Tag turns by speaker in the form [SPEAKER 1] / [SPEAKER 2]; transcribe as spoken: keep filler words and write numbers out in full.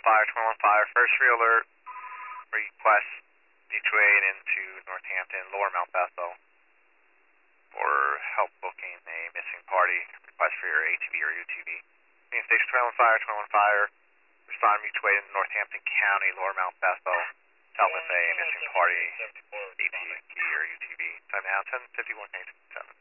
[SPEAKER 1] Fire, twenty-one Fire, first re-alert, request mutual aid into Northampton, Lower Mount Bethel, for help booking a missing party, request for your A T V or U T V. Union Station twenty-one Fire, twenty-one Fire, respond mutual aid in Northampton County, Lower Mount Bethel, help with a missing party, A T V or U T V. Time now, ten fifty-one, eight seven.